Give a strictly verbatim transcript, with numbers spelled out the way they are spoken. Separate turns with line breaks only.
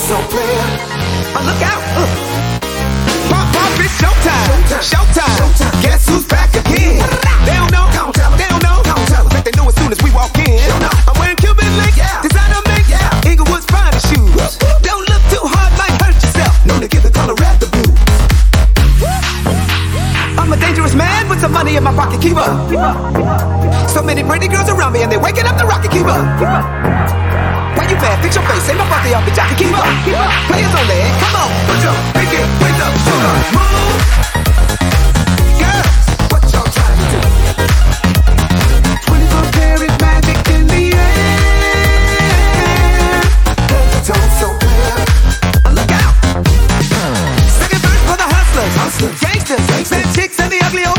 so player. Oh, look out. Uh. Pop, pop, it's showtime. Showtime. Showtime. Guess who's back again? They don't know. Don't tell them. They don't know. Don't tell them. Think they know as soon as we walk in. I'm wearing Cuban link. Yeah. Designer mink. Yeah. Inglewood's finest shoes. Woo. Don't look too hard, might hurt yourself. Known to give the color red the blue. I'm a dangerous man with some money in my pocket. Keep up. So many pretty girls around me and they're waking up the rocket. Keep up. Why you mad? Fix your face. Say my birthday off the jockey. Keep up. Players only. Come on. Put your pinky wings up to the moon. Girls, what y'all trying to do? twenty-four karat magic in the air. Head to toe so clear. Look out. Second verse for the hustlers. Hustlers. Gangsters. Gangsters. Chicks and the ugly old